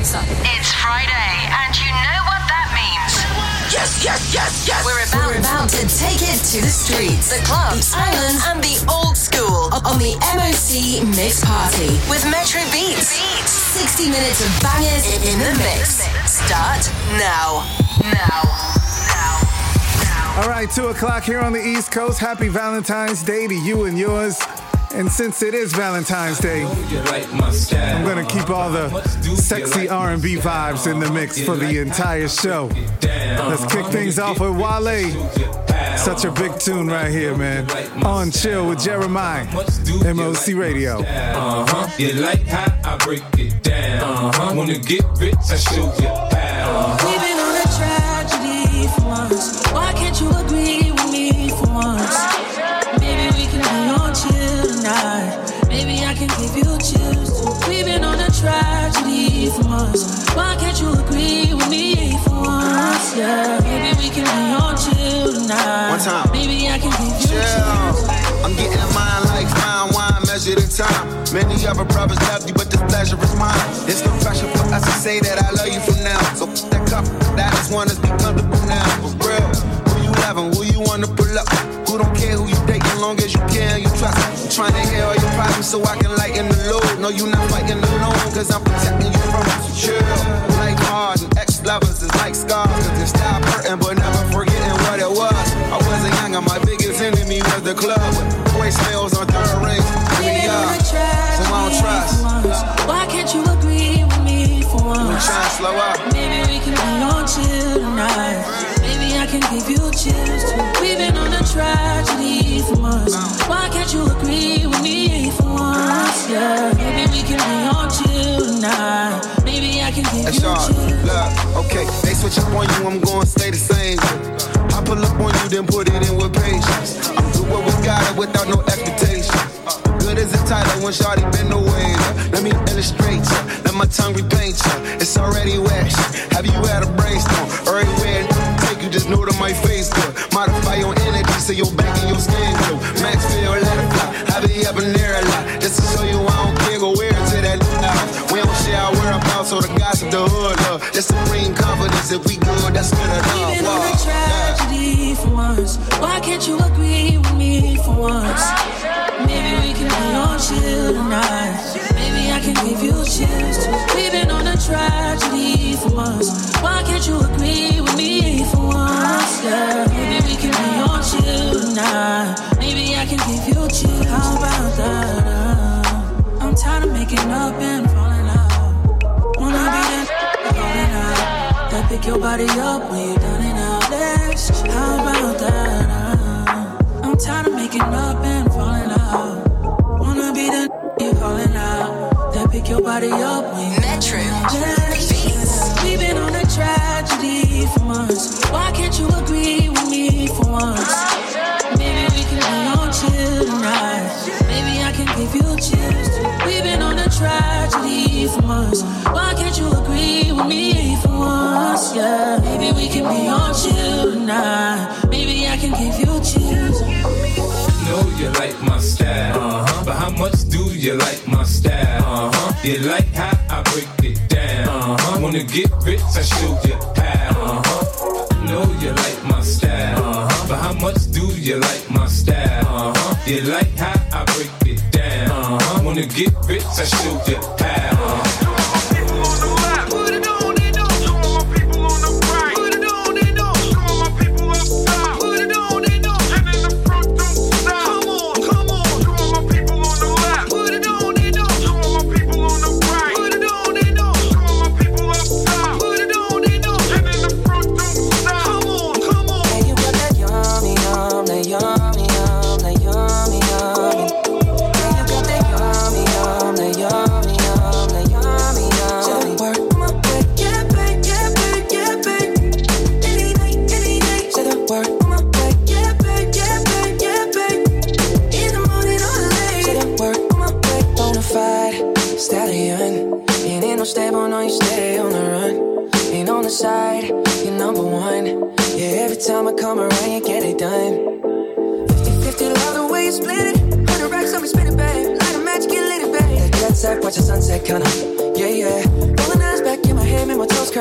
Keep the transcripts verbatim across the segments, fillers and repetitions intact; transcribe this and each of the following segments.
It's Friday, and you know what that means. Yes, yes, yes, yes. We're about, We're about to take it to the streets, the clubs, the islands, and the old school on the M O C Mix Party with Metro Beats. sixty minutes of bangers in the mix. Start now. Now. Now. Now. All right, two o'clock here on the East Coast. Happy Valentine's Day to you and yours. And since it is Valentine's Day, I'm going to keep all the sexy R and B vibes in the mix for the entire show. Let's kick things off with Wale. Such a big tune right here, man. On Chill with Jeremiah. M O C Radio. Uh-huh. You like how I break it down. Uh-huh. Wanna get rich, I show you how. We've been on a tragedy for once. Why can't you agree with me for once? Maybe we can be on chill tonight. Maybe I can give you chills too. We've been on a tragedy for once. Why can't you agree with me for once? Yeah, maybe we can be on chill tonight. One time. Maybe I can give you chill. chills. I'm getting mine like fine wine, measured in time. Many other brothers love you, but the pleasure is mine. It's no pressure for us to say that I love you from now. So f- that cup, that is one that's be comfortable now. For real, who you loving, who you wanna pull up? Who don't care who you dating, long as you care and you trust. I'm trying to hear all your problems so I can lighten the load. No, you not fighting alone, cause I'm protecting you from it. Chill, like hard and ex-lovers is like scars. Cause they stop hurting but never forgetting what it was. I wasn't young and my biggest enemy was the club. Voicemails on third rings. We've up, so I don't trust. Why can't you agree with me for once? We trying to slow up. Maybe we can be on chill tonight. Maybe I can give you chills too. We've been on a tragedy for once. Why can't you agree with me for once? Yeah, maybe we can be on chill tonight. Maybe I can give That's you all. chills. Look, okay, they switch up on you, I'm gonna stay the same. I pull up on you, then put it in with patience. I'm do what we got it without no expectation. Good as a title when shawty been away. Let me illustrate ya, let my tongue repaint ya. It's already wet. Have you had a brainstorm? Everywhere take you, just know that my face good. Modify your energy so your back and your skin glow. Max feel, let it fly. Have it up in there a lot. Just to show you I don't care, go wear it to that house. We don't share our whereabouts, so the gossip, the hood love. Just to bring confidence, if we good, that's good enough. We've been on a tragedy for once. Why can't you agree with me for once? Maybe we can be on chill tonight. Maybe I can give you chills too. We've been on a tragedy for once. Why can't you agree with me for once? Yeah, maybe we can be on chill tonight. Maybe I can give you chills. How about that? I'm tired of making up and falling out. Wanna be that falling out. That pick your body up when you're done and out. Let's. How about that? I'm tired of making up and falling out. Wanna be the you calling out. That pick your body up when you Metro Beats. We've been on a tragedy for months. Why can't you agree with me for once? Maybe we can be on chill tonight. Maybe I can give you chills too. We've been on a tragedy for months. Why can't you agree with me for once? Yeah, maybe we can be on chill tonight. Maybe I can give you chills. Know you like my style, uh-huh. But how much do you like my style? Uh-huh. You like how I break it down, uh-huh. Wanna get rich, I show you how, uh-huh. Know you like my style, uh-huh. But how much do you like my style? Uh-huh. You like how I break it down, uh-huh. Wanna get rich, I show you how, uh-huh. Stable, no, you stay on the run. Ain't on the side, you're number one. Yeah, every time I come around, you get it done. fifty-fifty, love the way you split it. Hundred racks, I'll be spinning, babe. Light a match, get lit, babe. That jet set, watch the sunset, kinda. Yeah, yeah. Rolling eyes back in my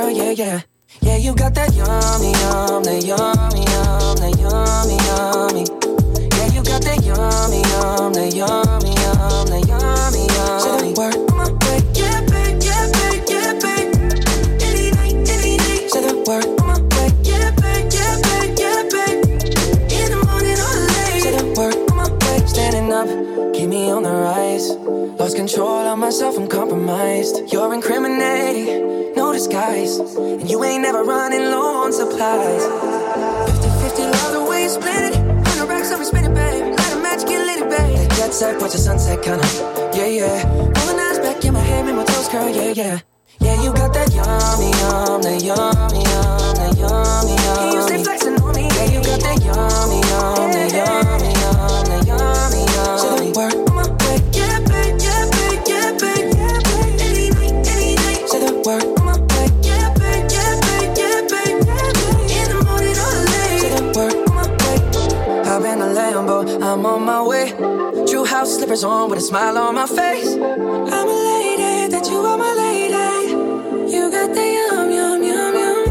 girl, yeah, yeah. Yeah, you got that yummy, yum, that yummy, yum, that yummy, yummy. Yeah, you got that yummy, yum, that yummy, yum, that yummy, yummy. Say the word on my way, yeah, babe, yeah, babe, yeah, babe. Any night, any night. Say the word on my way, yeah, babe, yeah, babe, yeah, babe. In the morning or late. Say the word on my way. Standing up, keep me on the rise. Lost control of myself, I'm compromised. You're incriminating, no disguise. And you ain't never running low on supplies. Fifty-fifty, love the way you split it. Hundred racks over spin it, babe. Light a match, get lit, babe. That jet set, watch the sunset, kinda. Yeah, yeah. Rolling eyes back in my head, make my toes curl, yeah, yeah. Yeah, you got that yummy, yum, that yummy, yum, that yummy, yum. You stay flexing on me. Yeah, you got that yummy, yum, that yummy, yum, that yummy, yum. Say the word on my way, yeah, babe, yeah, babe, yeah, babe, yeah, babe. Any night, any night. Say the word on my way, yeah, babe, yeah, babe, yeah, babe, yeah, babe. In the morning or late. Say the word on my way. Hop in the Lambo, I'm on my way. True house slippers on with a smile on my face. I'm a lady, that you are my lady. You got the yum, yum, yum, yum.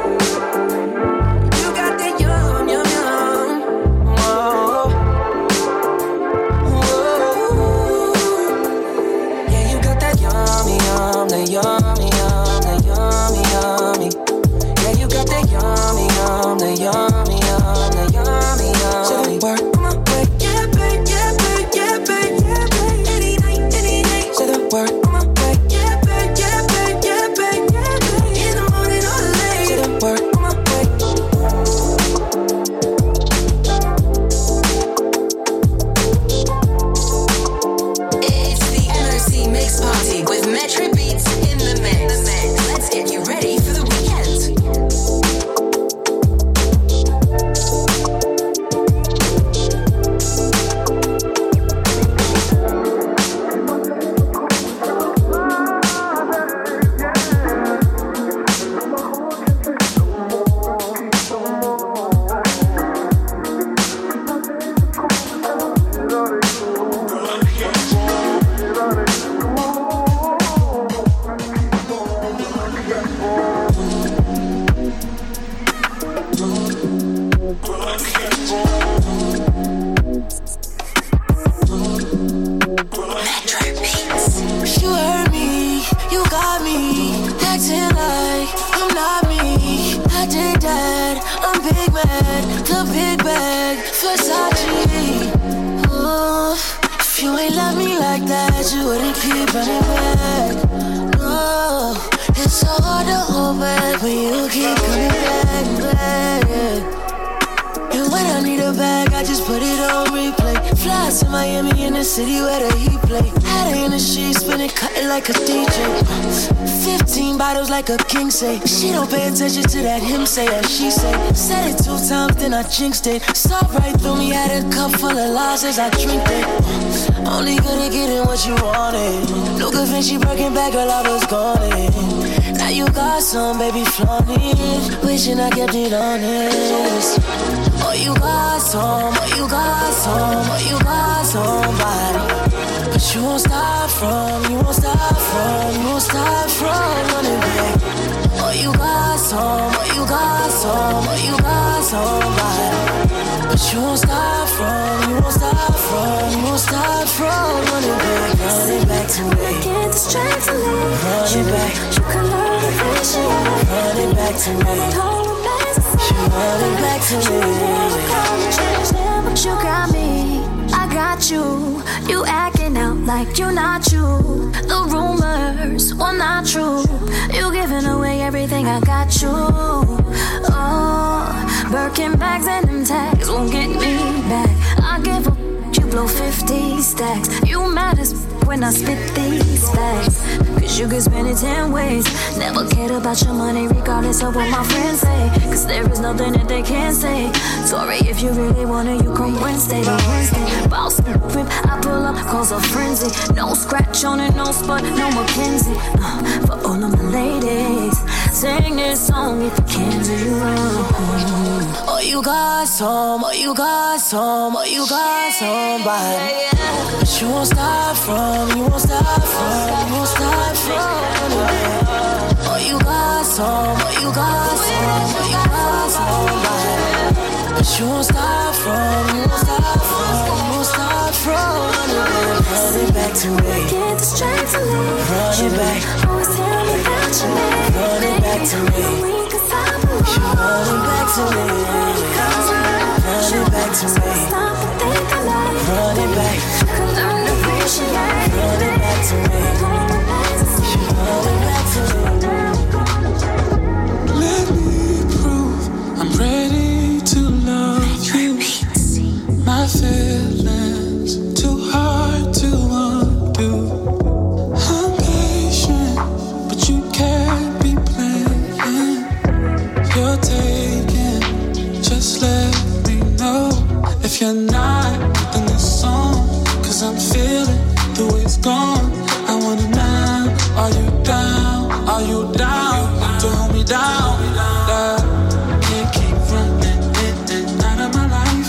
You got the yum, yum, yum. Whoa. Whoa. Yeah, you got that yummy, yum, that yummy, yum, that yummy, yummy. Yeah, you got that yummy, yum, that yummy, yum, that yummy, yummy. Say the word on my way, yeah, babe, yeah, babe, yeah, babe, yeah, babe. Any night, any night. Say the word on my way, yeah, babe, yeah, babe, yeah, babe, yeah, babe. In the morning or late. Say the word on my way. It's the M O C Mix Party with Metro Beats in the mix. Let's get you ready for the weekend. You heard me, you got me, acting like I'm not me. I did that, I'm big mad, the big bag, Versace. Oh, if you ain't love me like that, you wouldn't keep running back. No, it's so hard to hold back when you keep coming back, back, yeah. And when I need a bag, I just put it on replay. Fly to Miami in the city where the heat play. Had her in the sheets, spinning, cutting like a D J. Fifteen bottles like a king say. She don't pay attention to that him say that she say. Said it two times, then I jinxed it. Saw right through me, had a cup full of lies as I drink it. Only good at getting what you wanted. No good Vinci breaking back, girl, I was gone. Now you got some, baby, flaunt it. Wishing I kept it honest. Oh, you got some, oh, you got some, oh, you got somebody. But you won't stop from, you won't stop from, you won't stop from running back. Oh, you got some, oh, you got some, oh, you got somebody. But you won't stop from, you won't stop from, you won't stop from running back. Running back to me. Get the strength to leave. Running back. You can learn the vision. Running back to me. Running back to me. But you got me, I got you. You acting out like you're not you. The rumors were not true. You giving away everything, I got you. Oh, Birkin bags and them tags won't get me back. I give a you blow fifty stacks. You mad as when I spit these facts. Cause you can spend it ten ways. Never cared about your money regardless of what my friends say. Cause there is nothing that they can't say. Sorry if you really wanna, you come Wednesday to Wednesday. Boss whip, I pull up, cause a frenzy. No scratch on it, no spot, no Mackenzie. uh, For all of my ladies, sing this song if you can do you wrong. Oh, you got some, oh, you got some, oh, you got somebody. But you won't stop from, you won't stop from, you won't stop from. Oh, you got some, you got some, you got some. But you won't stop from, you won't stop from, you won't stop from running back to me. Get the strength to leave. Running back. Always tell me that you made. Running back to me. Running back to me. Running back to me. Stop and think I like. Running back. Cause I'm appreciate. Running back to me. Running back to me. Let me prove I'm ready to love you. My feelings too hard to undo. I'm patient, but you can't be playing. You're taking, just let me know if you're not in this song. Cause I'm feeling the way it's gone. I wanna know, are you down? Are you down to hold me down? Yeah. Can't keep running in and out of my life.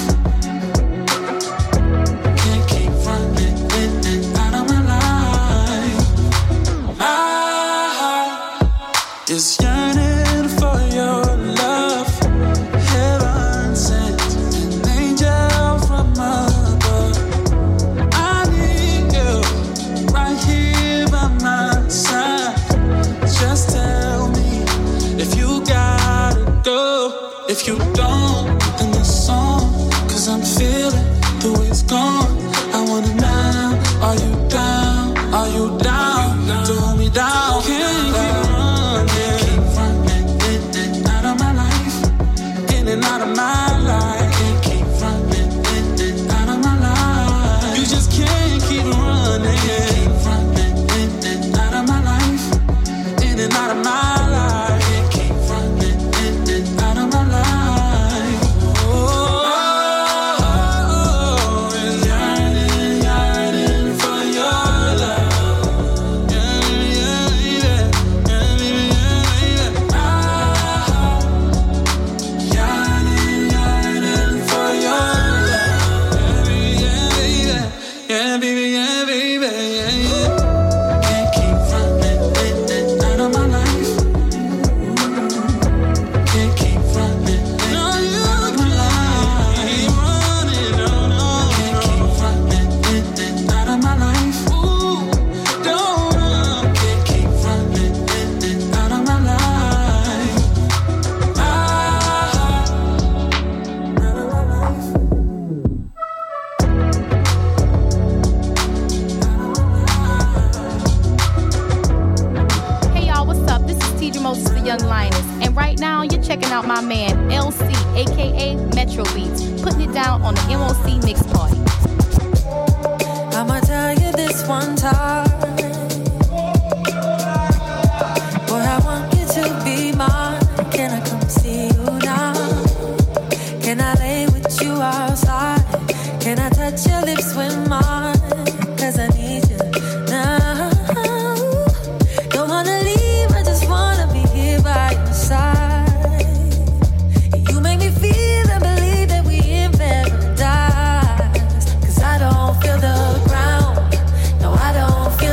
Can't keep running in and out of my life. I is yearning for your love. Heaven sent an angel from above. I need you right here by my side. Just tell me if you gotta go. If you don't, then the song. Cause I'm feeling the way it's gone. I wanna know, are you down? Are you down to hold me down? Can't keep running, keep running in and out of my life. In and out of my life. Can't keep running in and out of my life. You just can't keep running. Keep running in and out of my life. In and out of my life. Can't keep running in and out of my life. Oh, oh, oh, it's yearning, yearning for your love. Yeah, yeah, yeah, yeah, yeah, yeah. Ah, yearning, yearning for your love. Yeah, yeah, yeah, baby, yeah, baby, yeah, yeah. Can't keep running in and out of my life. Can't keep running in and out of my life. Running, no, no, can't keep running in and out of my life. Ooh, don't run. Can't keep running in and out of my life. Ah, out of my life. Hey y'all, what's up? This is Tidra Moses, the Young Lioness, and right now you're checking out my man L C, aka Metro Beats, putting it down on the M O C Mix Party. I'ma tell you this one time. Boy, I want you to be mine. Can I come see you now? Can I lay with you outside? Can I touch your lips with mine? Cause I need you now. Don't wanna leave, I just wanna be here by your side. You make me feel and believe that we in paradise. Cause I don't feel the ground. No, I don't feel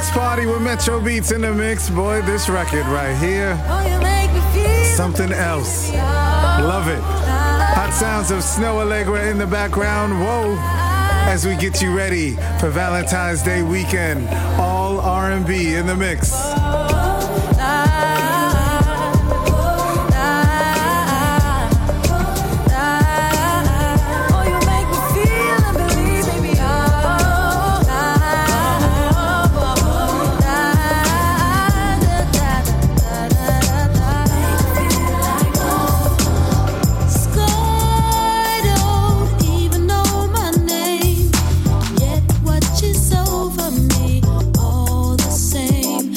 Mix Party with Metro Beats in the mix. Boy, this record right here, something else. Love it. Hot sounds of Snow Allegra in the background. Whoa. As we get you ready for Valentine's Day weekend. All R and B in the mix. Over me all the same.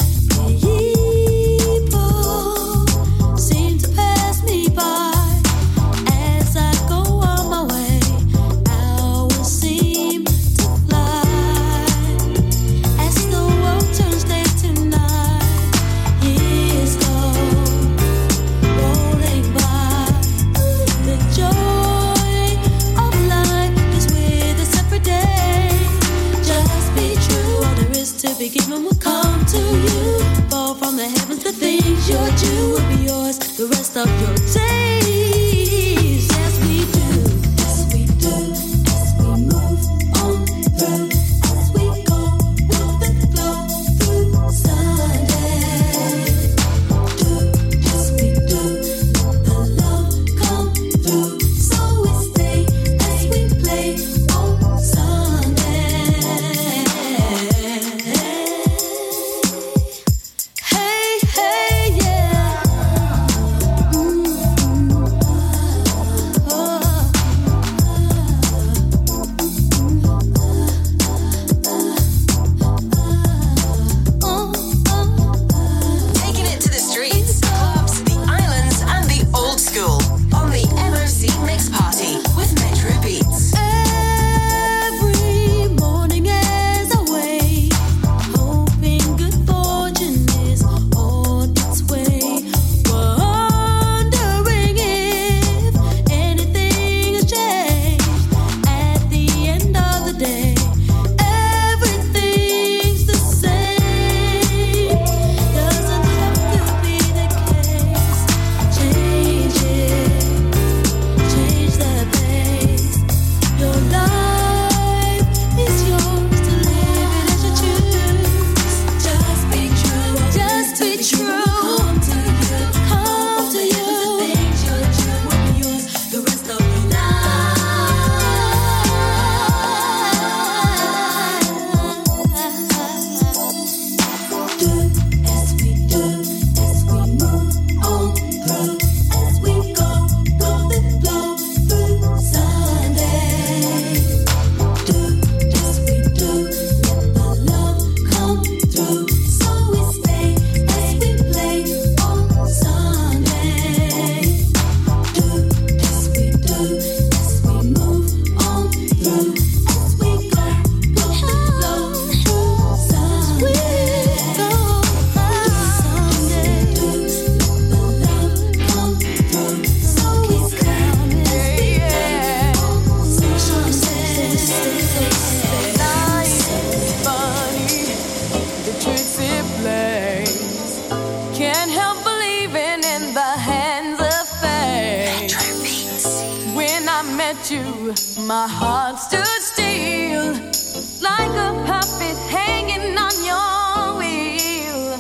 met you, my heart stood still, like a puppet hanging on your wheel.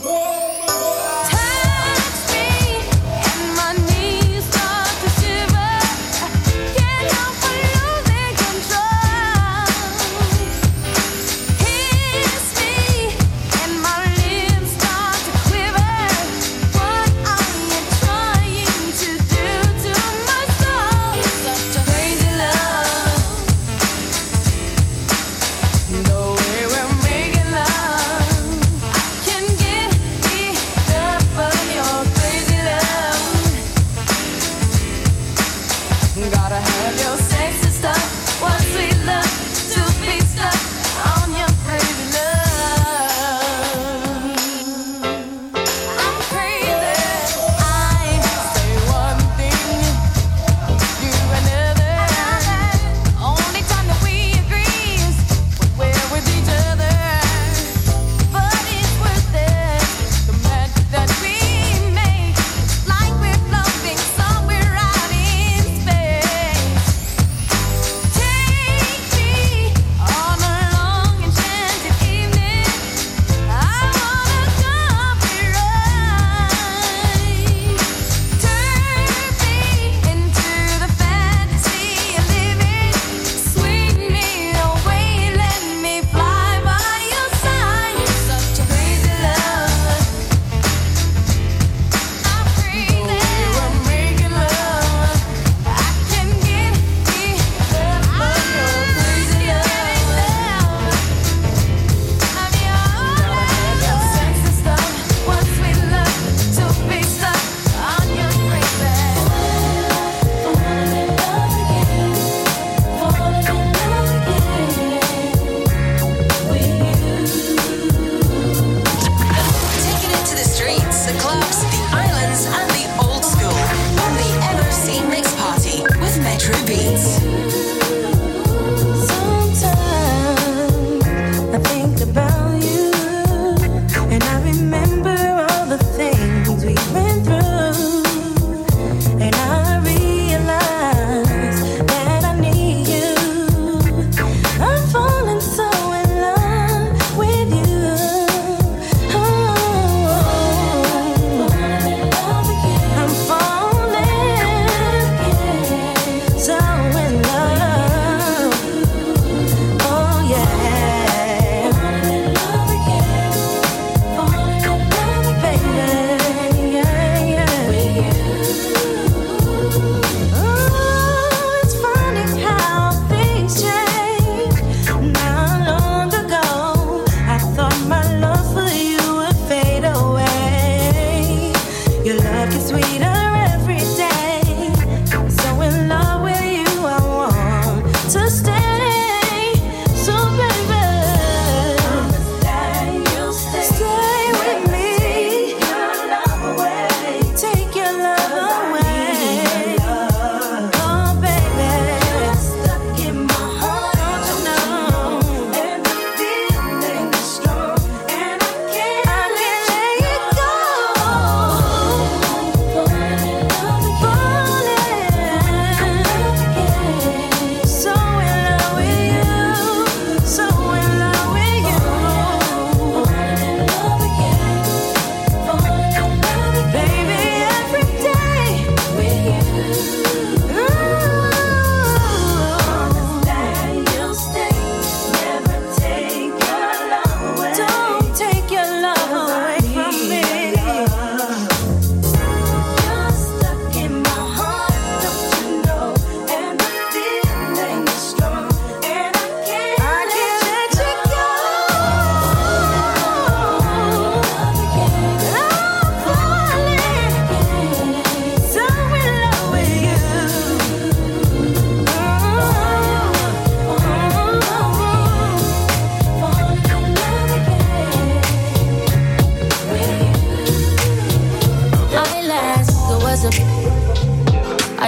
Touch me, and my knees start to shiver. Can't help but losing control. Kiss me, and my lips start to quiver. What are you trying to do to my soul? It's such a crazy love. The way we're making love, I can get enough of your crazy love. Gotta have your sexy stuff. What sweet love to be stuck on your crazy love. I'm crazy. I say one thing, do another. Only time that we agree is when we're with each other. But in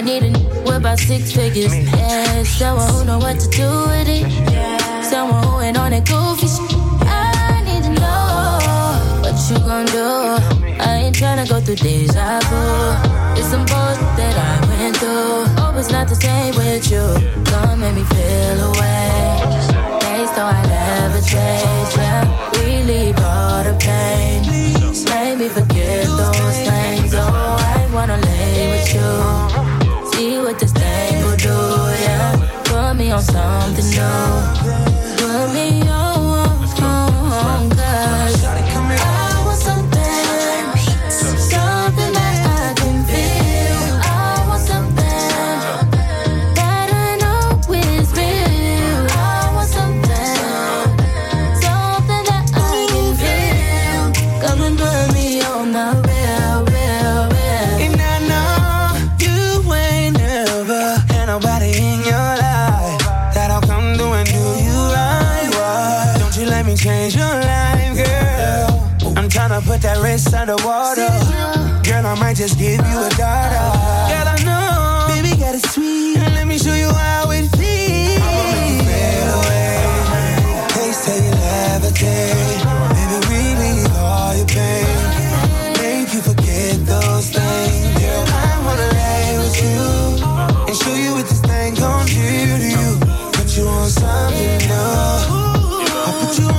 need a n- with about six figures. Yeah, someone who know what to do with it. Someone who ain't on that goofy shit. I need to know what you gon' do. I ain't tryna go through deja vu. It's some bullshit that I went through. Hope it's not the same with you. Don't make me feel away. Days though I never change, yeah. Relieve all the pain. Make me forget those things. Oh, I wanna lay with you. See what this thing will do, yeah. Put me on something new. Put me on, on, cause I want something, something that I can feel. I want something that I know is real. I want something, something that I can feel. Come and put me on the real, real, real. And I know you ain't never had nobody in your life that'll come through and do you right. Why don't you let me change your life, girl? I'm tryna put that wrist underwater. Girl, I might just give you a daughter. Girl, I know, baby, got it sweet. Let me show you how it feels. I'ma make you fade away. Taste till you levitate. Baby, relieve all your pain. Make you forget those things. Girl, I wanna lay with you and show you what this thing gon' do to you. Put you on something new. I put you on.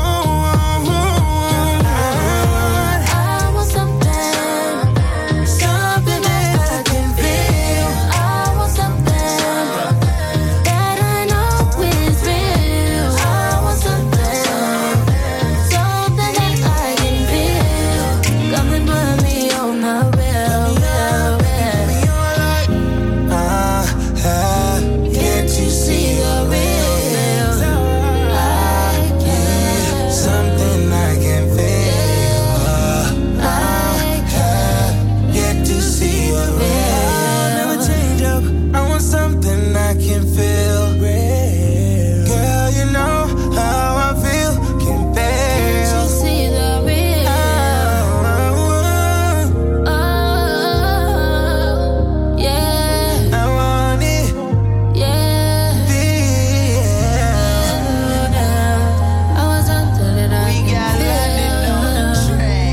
I want something, something that I can feel. I want something that I know is real. I want something, something that I can feel. Come and put me on the real, real, real. Ah, ah, Can't you see the real? I can't. something I can feel. Ah, ah, yet to see you real. Never change up. I want something I can feel. Girl, you know how I feel. Can Can't feel. you see the real? Oh, yeah, I want it. yeah. Feel. I was under it. We got London on the track.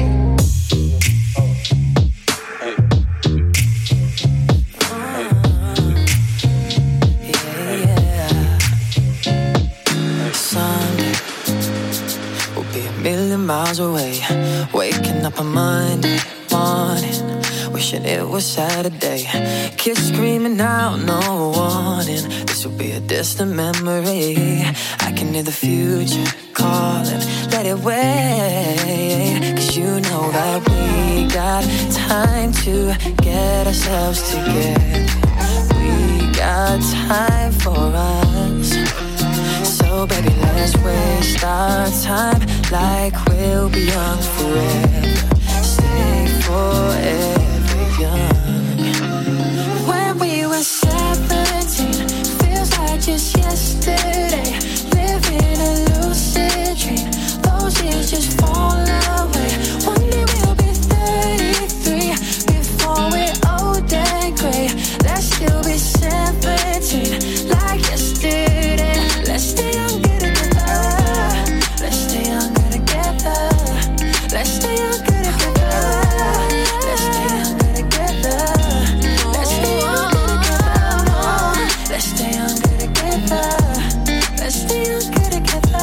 Sunday will be a million miles away. Waking up on Monday morning, wishing it was Saturday. Kids screaming out, no warning. This will be a distant memory. I can hear the future calling, let it wait. Cause you know that we got time to get ourselves together. We got time for us. So baby, let's waste our time like we'll be young forever. Stay forever young. When we were seventeen, feels like just yesterday. Living a lucid dream, those years just fall away. One day we'll be thirty-three, before we're old and gray. Let's still be seventeen, like yesterday. Let's stay younger together. Let's stay younger together. Let's stay younger together. Let's stay younger together. Let's stay younger together. Let's stay younger together. Let's stay younger together.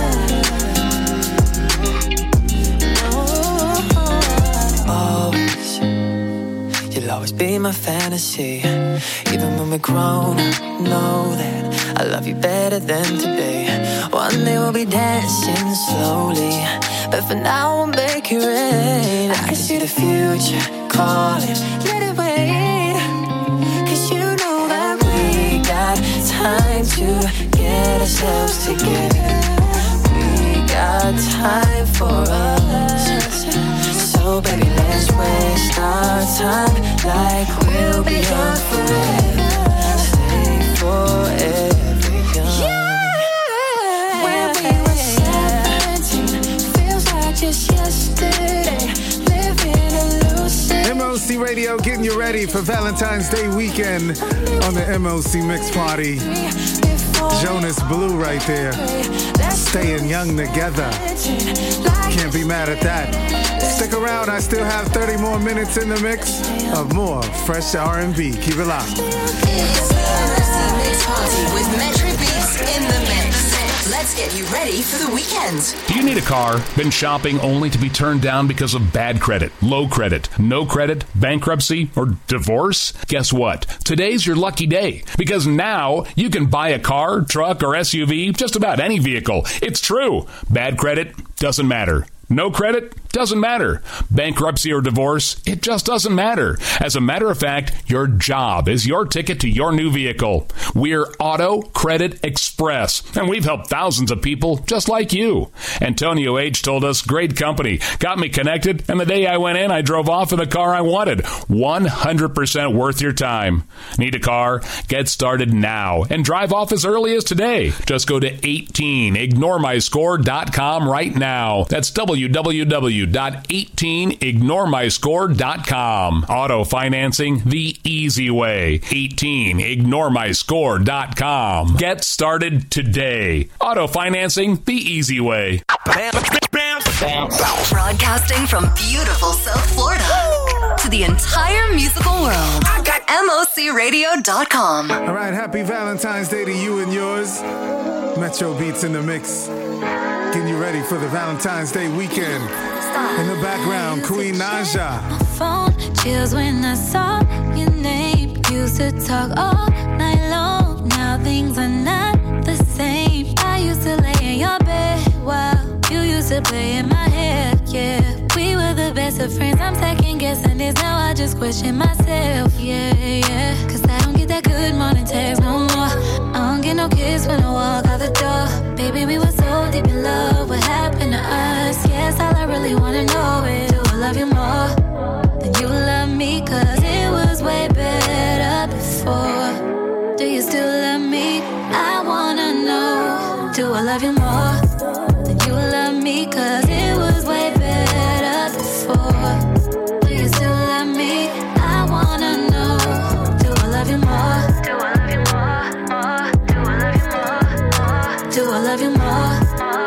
Always, you'll always be my fantasy. Even when we're grown, know that I love you better than today. One day we'll be dancing slowly, but for now we'll make it rain. I can see the future calling, let it wait. Cause you know that we got time to get ourselves together. We got time for us. So baby, let's waste our time like we'll be young forever. Stay forever young. Yeah. When we were seventeen, feels like just yesterday. Living a lucid. M O C Radio Radio, getting you ready for Valentine's Day weekend on the M O C Mix Party. Jonas Blue right there. Staying young together. Can't be mad at that. Stick around, I still have thirty more minutes in the mix of more fresh R and B. Keep it locked. It's the M O C Mix Party with Metro Beats in the mix. Let's get you ready for the weekend. Do you need a car? Been shopping only to be turned down because of bad credit, low credit, no credit, bankruptcy, or divorce? Guess what? Today's your lucky day, because now you can buy a car, truck, or S U V, just about any vehicle. It's true. Bad credit doesn't matter. No credit? Doesn't matter. Bankruptcy or divorce? It just doesn't matter. As a matter of fact, your job is your ticket to your new vehicle. We're Auto Credit Express, and we've helped thousands of people just like you. Antonio H. told us, great company, got me connected, and the day I went in, I drove off in the car I wanted. one hundred percent worth your time. Need a car? Get started now and drive off as early as today. Just go to eighteen ignore my score dot com right now. That's w w w dot eighteen ignore my score dot com. Auto financing the easy way. eighteen ignore my score dot com. Get started today. Auto financing the easy way. Broadcasting from beautiful South Florida to the entire musical world. M O C radio dot com. All right, happy Valentine's Day to you and yours. Metro Beats in the mix. Getting you ready for the Valentine's Day weekend. In the background, Queen Naja. My phone chills when I saw your name. Used to talk all night long. Now things are not the same. I used to lay in your bed while you used to play in my head. Yeah, we were the best of friends. I'm second guessing this. Now I just question myself. Yeah, yeah. Cause I don't get that good morning text no more. I don't get no kiss when I walk out the door. Baby, we were so deep in love. What happened to us? Yes, all I really wanna know is, do I love you more than you love me? Cause it was way better before. Do you still love me? I wanna know. Do I love you more than you love me? Cause it was way better before. Do you still love me? I wanna know. Do I love you more? Do I love you more? more? Do I love you more? Do I love you more?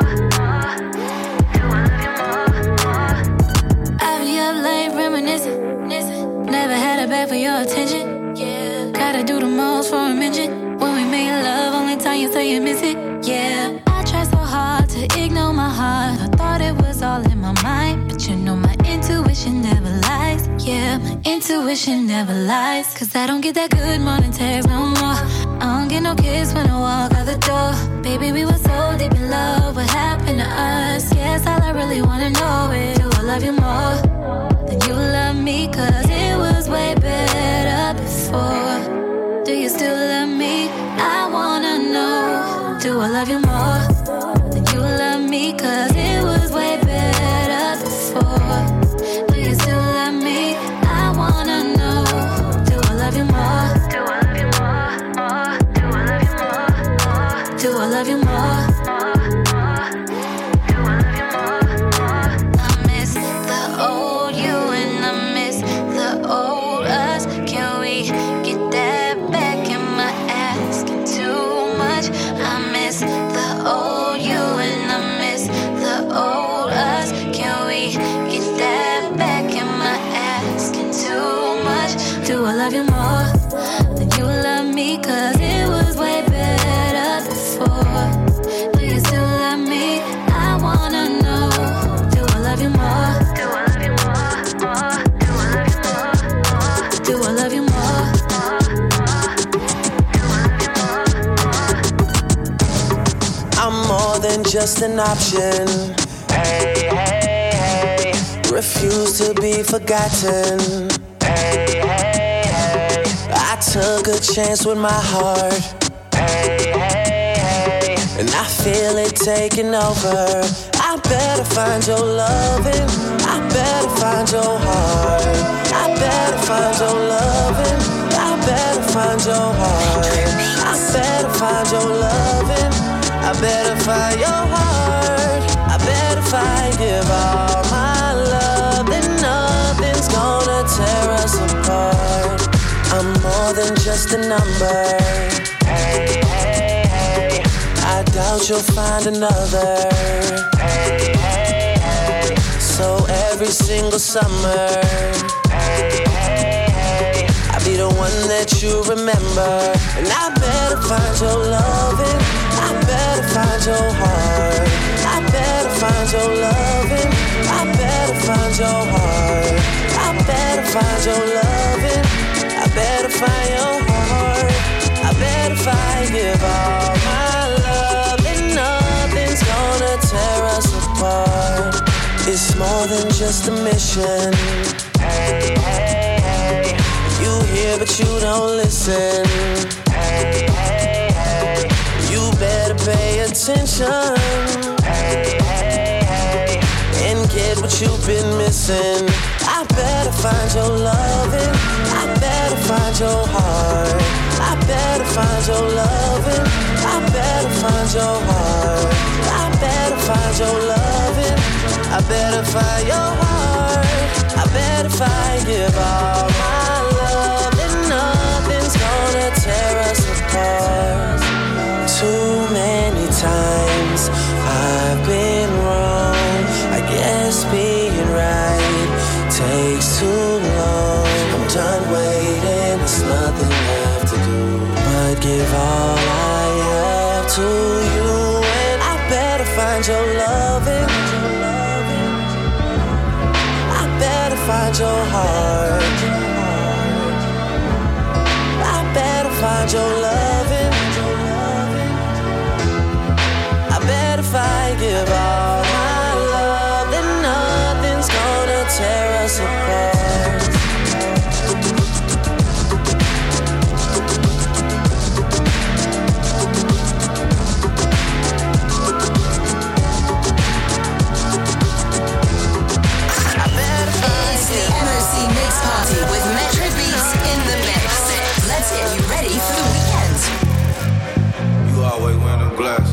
Do I love you more? I be up late reminiscing. Never had a bag for your attention. Yeah, gotta do the most for a mention. When we made love, only time you say you miss it. Yeah, I tried so hard to ignore my heart. I thought it was all in my mind, but you know my intuition never lies. Yeah, my intuition never lies. Cause I don't get that good morning text no more. I don't get no kiss when I walk out the door. Baby, we were so deep in love. What happened to us? Yes, all I really wanna know is, do I love you more than you love me? Cause it was way better before. Do you still love me? I wanna know. Do I love you more than you love me? Cause it was way better before. Do you still love me? I wanna know. Do I love you more? Do I love you more? more? Do I love you more? more? Do I love you more? Do I love you more? I miss the old you and I miss the old us. Can we get that back? Am I asking too much? I miss the old you and I miss the old us. Can we get that back? Am I asking too much? Do I love you more than you love me? Cause it was way better before. Do you still love me? I wanna know. Do I love you more? Do I love you more? more? Do I love you more? Do I love you more? I'm more than just an option. Hey, hey, hey. Refuse to be forgotten. Hey, hey, hey. I took a chance with my heart. Hey, hey, hey. And I feel it taking over. I better find your loving. I better find your heart. I better find your loving. I better find your heart. I better find your loving. I better find your heart. I better find, give all my love, and nothing's gonna tear us apart. just a number. Hey, hey, hey. I doubt you'll find another. Hey, hey, hey. So every single summer, hey, hey, hey, I'll be the one that you remember. And I better find your loving, I better find your heart, I better find your loving, I better find your heart, I better find your loving, I better find your heart, I better find, give all my love, and nothing's gonna tear us apart. It's more than just a mission. Hey, hey, hey. You hear but you don't listen. Hey, hey, hey. You better pay attention. Hey, hey, hey. And get what you've been missing. I better find your loving, I better find your heart, I better find your loving, I better find your heart, I better find your loving, I better find your heart, I better find, give all my love, and nothing's gonna tear us apart. Too many times I've been wrong, I guess being right takes too long. I'm done waiting, there's nothing left to do but give all I have to you. And I better find your loving, I better find your heart, I better find your loving, I better find, give all my love, and nothing's gonna tear us apart. It's the M O C Mix Party with Metro Beats in the mix. Let's get you ready for the weekend. You always wearing them glasses.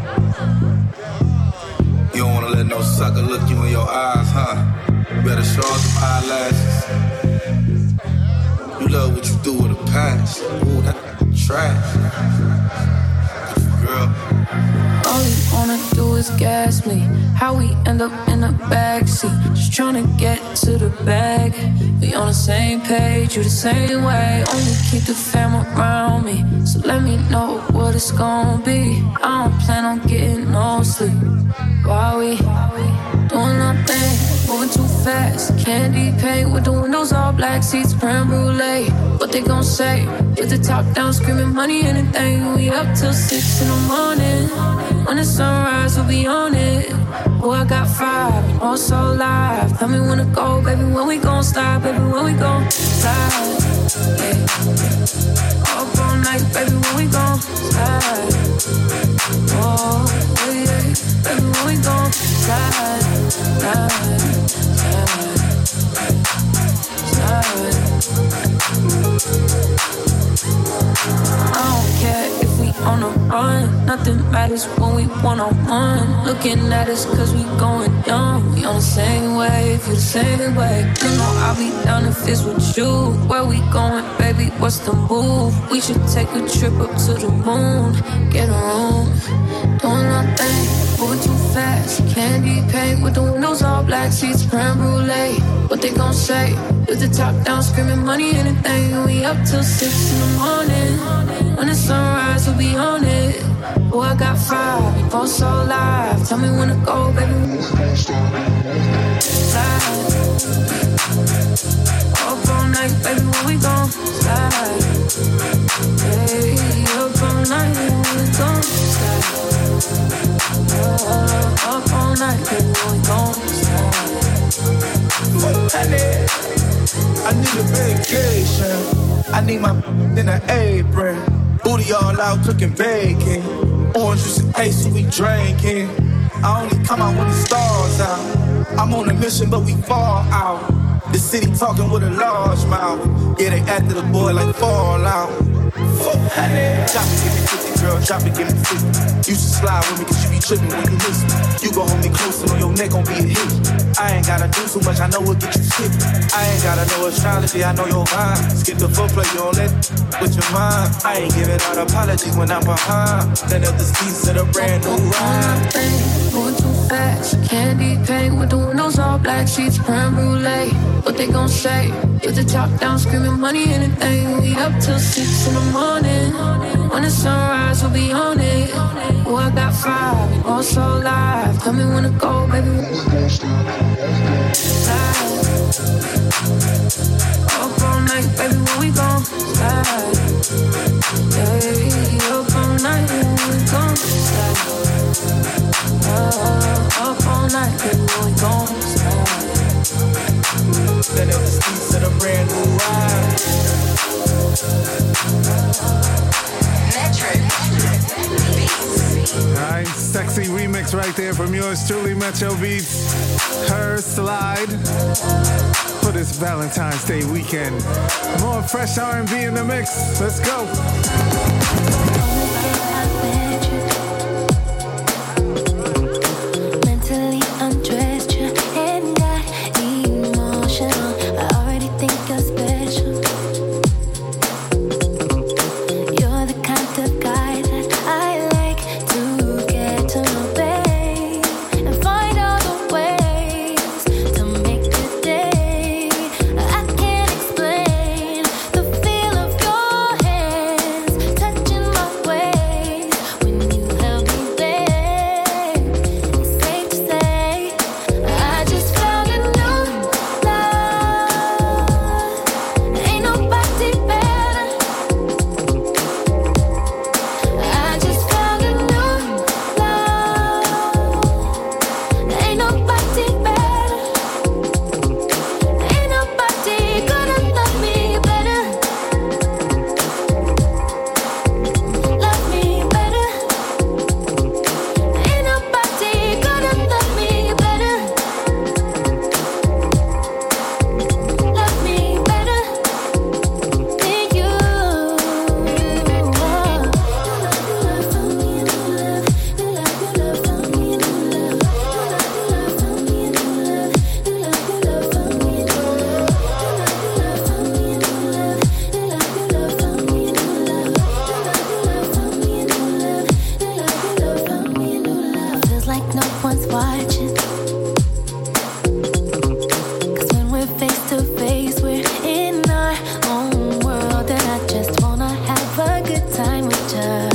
You don't wanna let no sucker look you in your eyes, huh? Better show off some eyelashes. You love what you do with a passion. Ooh, that trash. Girl. All you wanna do is gas me. How we end up in the backseat, just tryna get to the bag. We on the same page, you the same way. Only keep the fam around me, so let me know what it's gonna be. I don't plan on getting no sleep. Why we doing nothing, moving too fast? Candy paint with the windows all black, seats creme brulee. What they gon' say? With the top down, screaming money, anything. We up till six in the morning. When the sunrise, we'll be on it. Oh, I got five, oh so live. Tell me when to go, baby, when we gon' slide, baby, when we gon' slide. Yeah. Up all night, baby, when we gon' slide. Oh, yeah, baby, when we gon' slide, slide, slide, slide. I don't care if we on a run, nothing matters when we one-on-one. Looking at us cause we going dumb. We on the same wave, you the same way. You know I'll be down if it's with you. Where we going, baby, what's the move? We should take a trip up to the moon. Get a room, doing nothing, moving too fast. Candy paint with the windows all black, seats creme brulee. What they gon' say? With the top down, screaming money, anything. We up till six in the morning. When the sunrise, we'll be on it. Oh, I got five, oh so live. Tell me when to go, baby. Slide. Up all night, baby, when we gon' slide. Hey, up all night, when we gon' slide. Uh, up all night, baby, when we gon' slide. I need a vacation. I need my in an apron. Booty all out cooking bacon. Orange juice and ace, so we drinking. I only come out when the stars out. I'm on a mission, but we fall out. The city talking with a large mouth. Yeah, they after the boy like Fallout. Fuck, honey. Chop, give me fifty girl, drop it, give me fifty. You should slide with me, cause you be tripping when you miss me. You gon' hold me close and on your neck gon' be a hit. I ain't gotta do too much, I know what get you sick. I ain't gotta know astrology, I know your vibe. Skip the foreplay, you don't let with your mind. I ain't giving out apologies when I'm behind. Let up the seats of the brand new ride. Moving too fast, candy paint with the windows all black, seats creme brulee. What they gon' say? With the top down, screaming money, anything. We up till six in the morning. When the sunrise, we'll be on it. Oh, I got five, and all so live. Tell me when to go, baby. Slide. Up all night, baby, when we gon' slide. Yeah, up all night, when we gon' slide. Uh, up all night, baby, when we gon' slide. Let up the seats of the brand new ride. Nice, sexy remix right there from yours truly, Metro Beats. Her Slide for this Valentine's Day weekend. More fresh R and B in the mix. Let's go. Mentally undressed you and got emotional. I already think you're special. You're the kind of guy that I like to get to know, babe, and find all the ways to make your day. I can't explain the feel of your hands touching my waist when you held me, babe. It's safe to say I just found a new love. Ain't nobody better. I just found a new love. Ain't nobody better. Ain't nobody gonna love me better. Love me better. Ain't nobody gonna love me better. Love me better than you. Feels like no one's watching. 'Cause when we're face to face, we're in our own world, and I just wanna have a good time with you.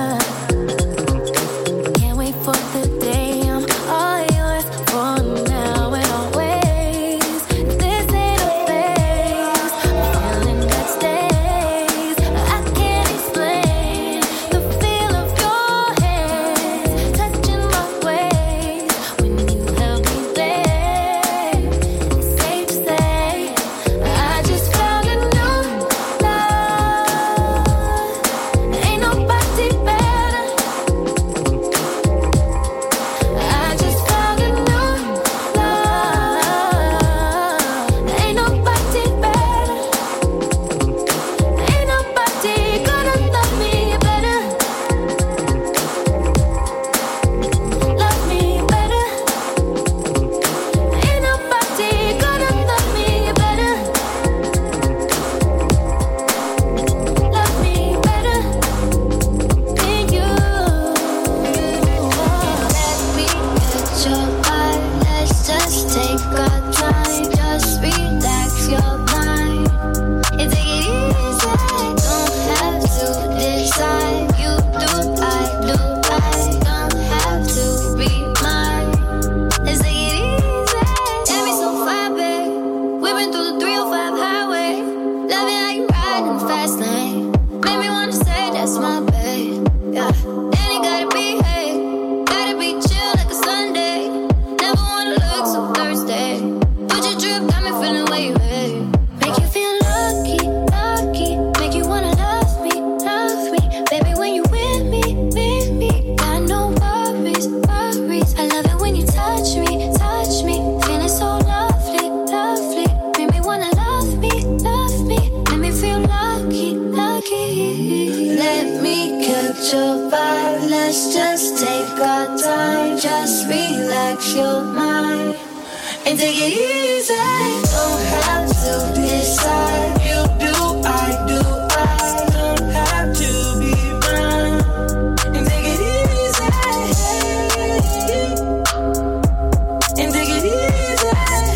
Can't wait for the day I'm all yours for now and always. This ain't a phase, a feeling that stays. I can't explain the feel of your hands touching my waist when you held me, babe. It's safe to say I just found a new love. Ain't nobody better. I just found a new love. Ain't nobody better. Ain't nobody gonna love me better. Love me better. Ain't nobody gonna love me better. Love me better than you. Let me get your eye. Let's just take our time. Just relax your mind and take it easy. Don't have to decide. You do, I do. I don't have to be mine. Let's take it easy. Tell me so far, babe. We've been through the three oh five highway. Loving how you ride in the fast lane. Made me wanna say that's my babe. Yeah. And it gotta be, hey. Gotta be chill like a Sunday. Never wanna look so Thursday. Put your drip, got me feeling way, way. Make you feel lucky, lucky. Make you wanna love me, love me. Baby, when you with me, with me. Got no worries, worries. I love it when you touch me, touch me. Feeling so lovely, lovely. Make me wanna love me, love me. Make me feel lucky, lucky. Let me catch your vibe. Let's just take our time. Just relax your mind and take it easy. Don't have to decide. You do, I do, I don't have to be mine. And take it easy. And take it easy.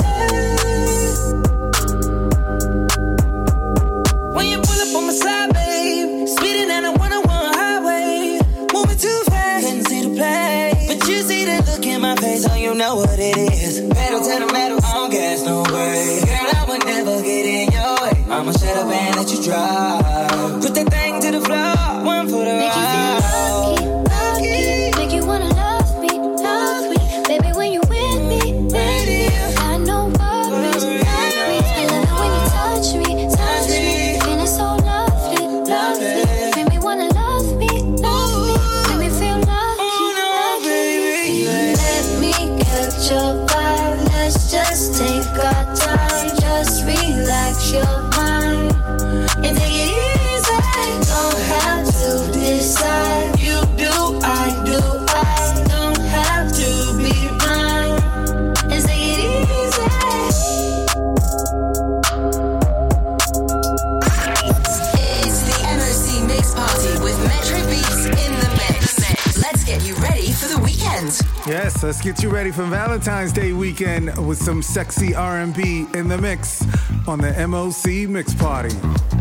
When you pull up on my side, babe, speeding down a one oh one highway, moving too fast, couldn't see the play, but you see the look in my face, so you know what it is. Pedal to the metal, I don't gas, no way. Girl, I would never get in your way. I'ma shut up and let you drive. Put that thing to the floor, one for the Make ride. you feel lucky, lucky. Make you wanna love me, love me. Baby, when you with me, with me, I know worries, love me. I love it when you touch me, touch me. Feeling so lovely, lovely. Make me wanna love me, love me. Make me feel lucky, lucky. Let me catch your vibe. Let's just take our time. Just relax your mind and take it easy. Don't have to decide. You do, I do, I don't have to be mine. And take it easy. It's the M O C Mix Party with Metro Beats in the mix. Let's get you ready for the weekend. Yes, let's get you ready for Valentine's Day weekend with some sexy R and B in the mix on the M O C Mix Party.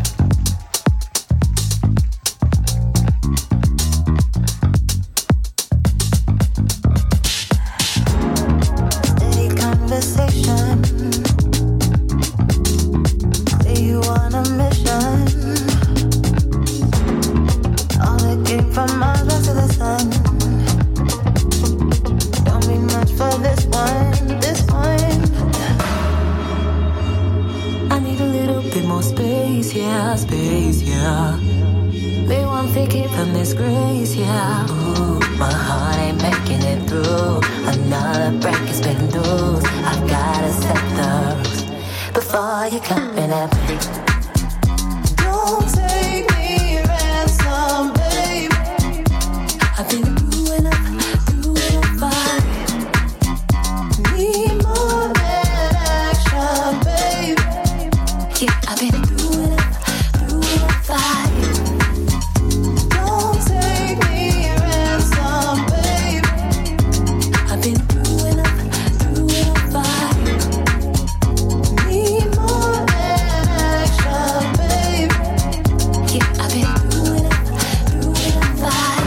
Steady conversation. Say you on a mission. All that came from Mars to the sun. Don't mean much for this one, this one. I need a little bit more space, yeah, space, yeah. They want to keep from this grace, yeah. Ooh, my heart ain't making it through. Another break has been loose. I gotta set the rules before you come in at me. Don't take me ransom, babe. I've been through enough, through enough fight. Need more than action, babe. Yeah, I've been through enough, through enough fight. Don't take me ransom, babe. I've been through enough, through enough fight. Need more than action, babe. Yeah, I've been through enough, through enough fight.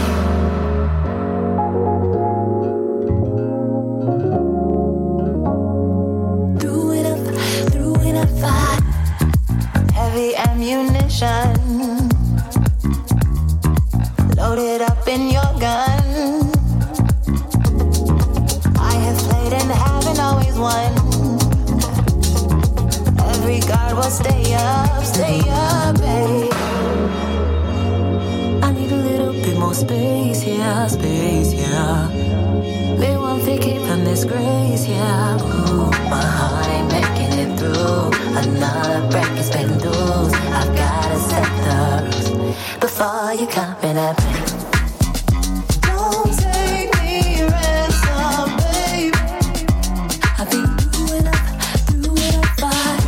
Through enough, through enough fight. Heavy ammunition loaded up in your gun. I have played and haven't always won. Every guard will stay up, stay up, babe. I need a little bit more space, yeah, space, yeah. They won't take it from this grace, yeah. Ooh, my heart ain't making it through. Another break has been loose. I've gotta set the rules before you come in at me. Don't take me ransom, babe. I've been through enough, through enough fight.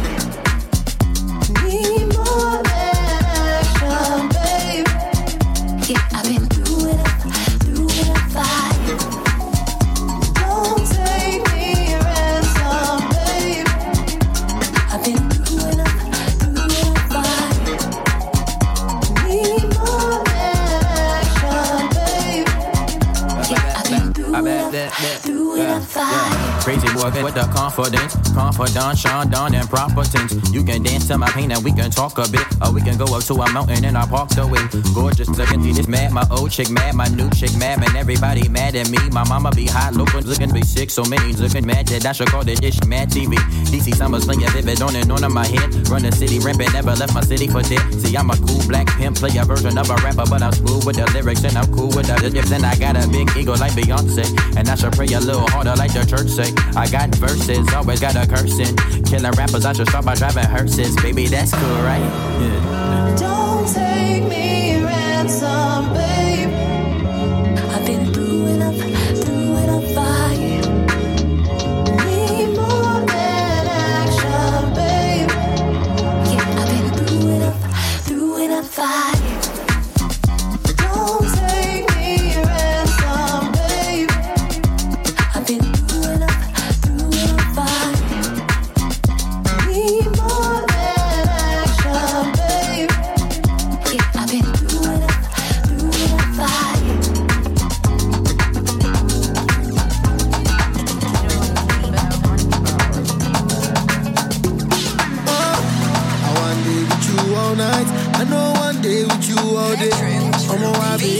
Need more than action, babe. Yeah, I've been through enough, through enough fight. Don't take me ransom, babe. I've been through enough, through enough fight. Need more than action, babe. Yeah, I've been through enough, through enough fight. Crazy boy with the confidence, confidant, Sean Don and proper tense. You can dance to my pain and we can talk a bit, or we can go up to a mountain and I parked away. Gorgeous looking, see this mad, my old chick mad, my new chick mad, and everybody mad at me. My mama be hot, looking, looking be sick, so many looking mad that I should call this ish mad T V. D C Summers playing vivid on and on in my head. Run the city rampant, never left my city for dead. See, I'm a cool black pimp, play a version of a rapper, but I'm smooth with the lyrics and I'm cool with the dips. And I got a big ego like Beyonce, and I should pray a little harder like the church say. I got verses, always got a cursing. Killing rappers, I should start by driving hearses. Baby, that's cool, right? Yeah. Don't take me ransom, babe.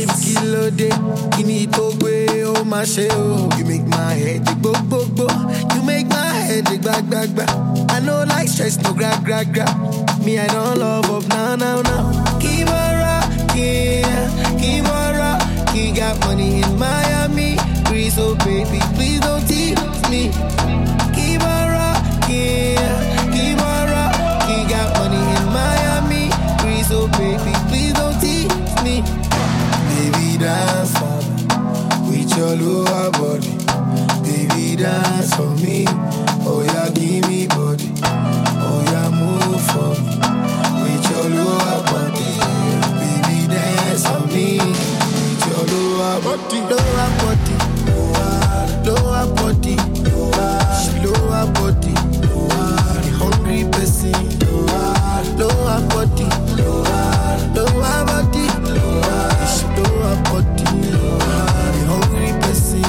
babe, kilo day. Kini to gbe, oh my shit, oh. You make my head go, go, go. You make my head back, back, back. I know like stress, no grab, grab, grab. Me, I don't love up, now, now, now. Keep on rocking, keep on rocking. Got money in Miami. Please, oh baby, please don't tease me. Keep on rocking, keep on rocking. Got money in Miami. Please, oh baby, please don't tease me. Baby, dance for me with your lower body. Baby, dance for me. Oh yeah, give me body. Oh yeah, move for me with your lower body. Baby, dance for me with your lower body. Lower body, lower body, lower body. The hungry person. Lower body, lower body, lower body. The hungry person.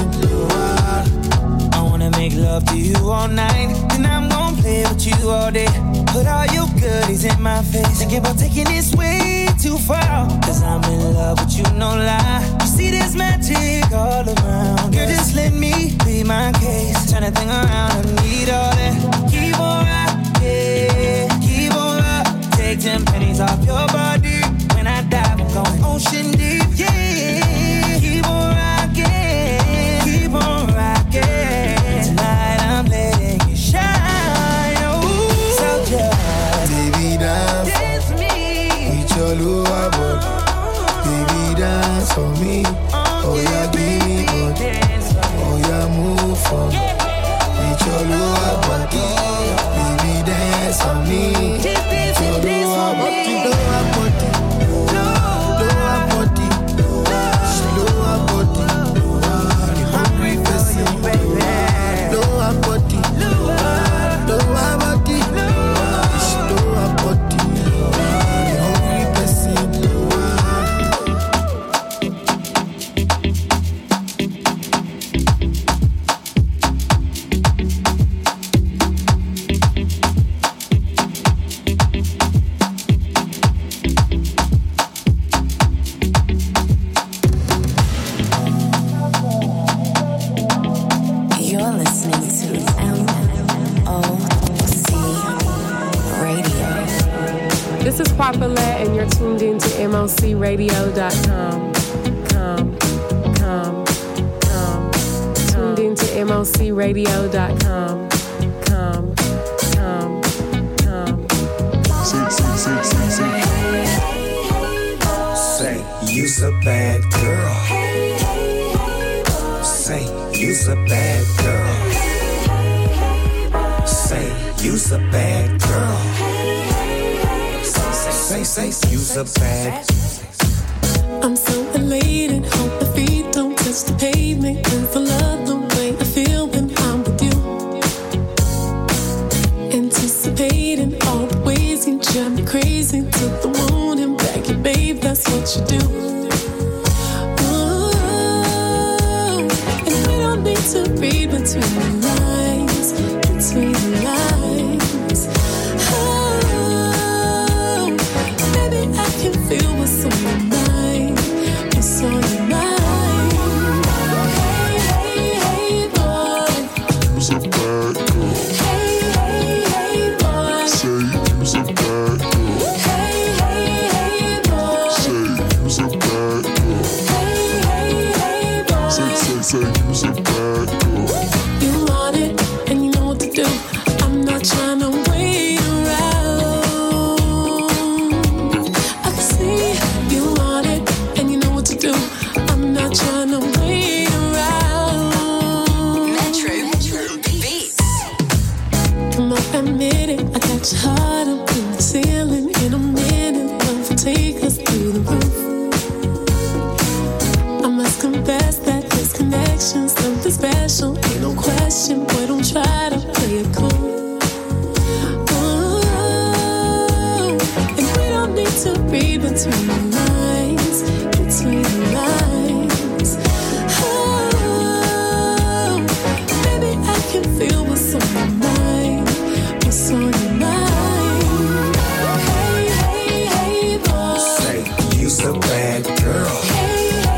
I wanna make love to you all night, then I'm gonna play with you all day. Put all your goodies in my face. Thinking about taking this way too far. Cause I'm in love with you, no lie. You see this magic all around. Girl, just let me be my case. Turn that thing around, I need all that. Keep on rocking, keep on rocking. Take ten pennies off your body. When I dive, I'm going ocean deep, yeah. Keep on rocking, keep on rocking. Tonight I'm letting you shine, oh. So just baby, dance, dance for me with your lower body. Baby, dance for me. Oh yeah, give me body. Oh yeah, move for me with your lower body. Baby, dance for me. With your lower body, lower body, lower body, lower body. The hungry person, lower body, lower body, lower body. The hungry person. You're listening to M O C Radio. This is Popular, and you're tuned in to M O C radio dot com. Come, come, come. Tuned in to M O C radio dot com. Come, come, come. Say, say, say, say, say. Say, you's a bad girl. Say, you's a bad girl. Say, you's a bad girl. Say, say, say, you's a bad. I'm so elated, hope my feet don't touch the pavement. Cause I love the way I feel when I'm with you. Anticipating all the ways you drive me crazy. To the moon and back, yeah, babe, that's what you do. To read between the lines, between the lines. Oh, baby, I can feel what's on your mind, what's on your mind. Hey, hey, hey, boy. You's a bad girl. Hey, hey, hey, boy. Say, you's a bad girl. Hey, hey, hey, boy. Say, you's a bad girl. Hey, hey, hey, boy. Say, say, say, you's a bad girl. You want it, and you know what to do. I'm not trying to wait around. I can see you want it, and you know what to do. I'm not trying to wait around. Metro, Metro Beats. Come on, admit it. I got your heart up in the ceiling. In a minute, love will take us through the roof. I must confess that this connection's something special. Ain't no question, boy, don't try to play it cool. Ooh, and we don't need to read between the lines, between the lines. Oh, baby, I can feel what's on your mind, what's on your mind. Hey, hey, hey, boy. Say, you's a bad girl. Hey, hey.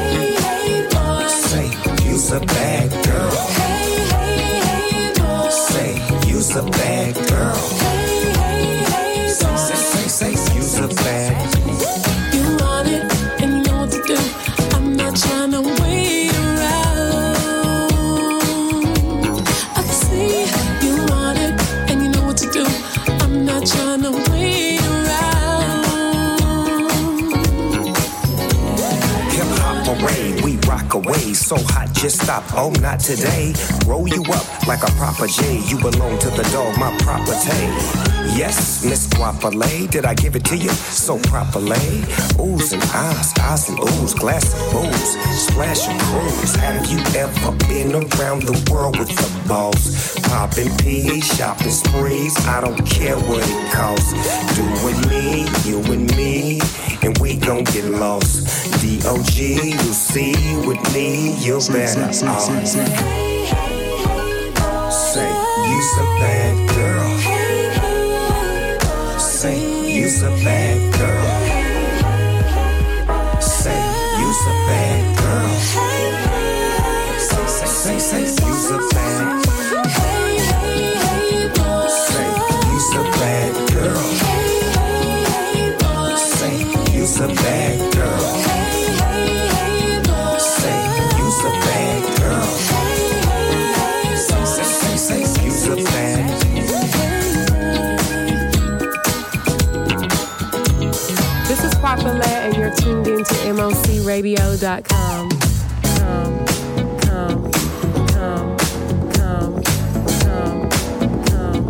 parade, we rock away. So hot, just stop, oh, not today. Roll you up like a proper J. You belong to the dog, my property. Yes, Miss Guapale, did I give it to you so properly? Oohs and ahs, ahs and oohs, glass of booze, splash and cruise. Have you ever been around the world with the boss? Popping P, shopping sprees, I don't care what it costs. Do with me, you and me, and we gon' get lost. D O G, you see, with me, you're better off. Say, you's a bad girl. Say, you's a bad girl. Say, you's a bad girl. Say, say, say, say, you's a bad. Say, you's a bad girl. Say, you's a bad girl. Say, you's a bad girl. Say, say, say, say, you's a bad. This is Popular, and you're tuned in to M O C radio dot com. Come, come, come, come, come, come.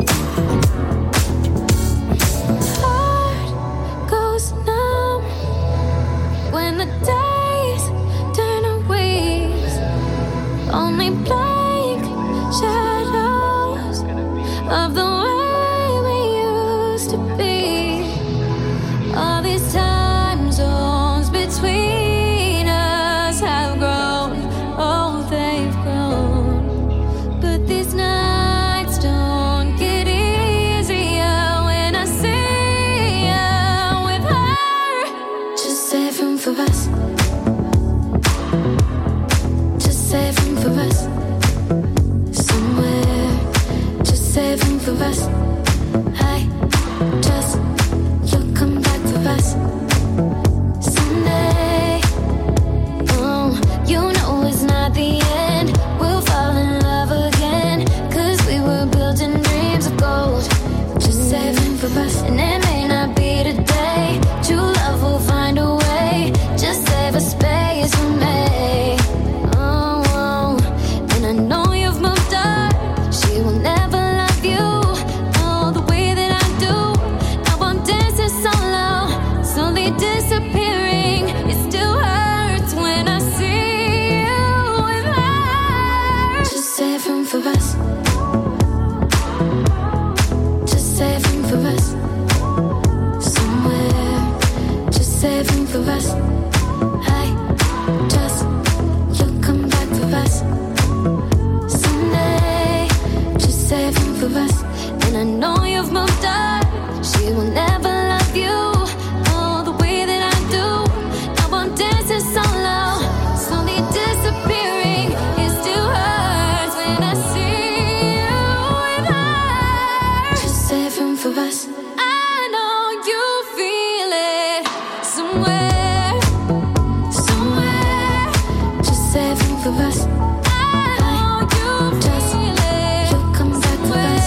Heart goes numb when the days turn to weeks. Only blank shadows of the way we used to be. All these time zones between us have grown, oh, they've grown. But these nights don't get easier when I see you with her. Just save room for us. Just save room for us. Somewhere, just save room for us. I just, you'll come back for us someday. Oh, you know it's not the end. We'll fall in love again, 'cause we were built in dreams of gold. Just save room for us, and it may not be today. True love will find a way. Just save a space for me. Oh, oh. And I know you've moved on. She will never love you all the way that I do. Now I'm dancing solo, slowly disappearing. It still hurts when I see you with her. Just save room for us. Just save room for us. Somewhere, just save room for us. I just, you'll come back for us someday. Just save room for us. And I know you've moved on. She will never love you all the way that I do. Now I'm dancing solo, slowly disappearing. It still hurts when I see you with her. Just save room for us. I know you feel it somewhere, somewhere. Just save room for us. I know you feel it. You'll come back for us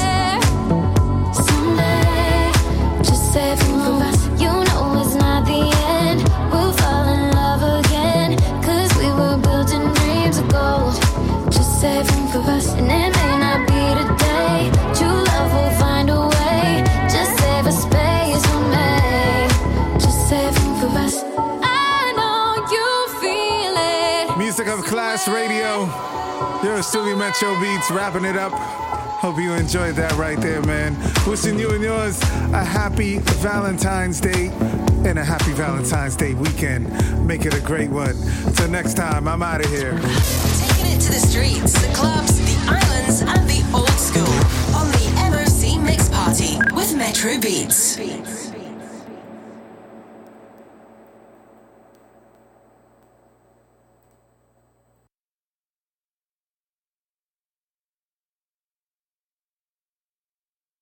someday. Just save room for us. You know it's not the end. We'll fall in love again, 'cause we were built in dreams of gold. Just save room for us, and it may not be today. True love will find a way. Just save a space for me. Just save room for us. I know you feel it. Music of Class Radio. Yo, Studio Metro Beats wrapping it up. Hope you enjoyed that right there, man. Wishing you and yours a happy Valentine's Day and a happy Valentine's Day weekend. Make it a great one. Till next time, I'm out of here. Taking it to the streets, the clubs, the islands, and the old school on the M O C Mix Party with Metro Beats.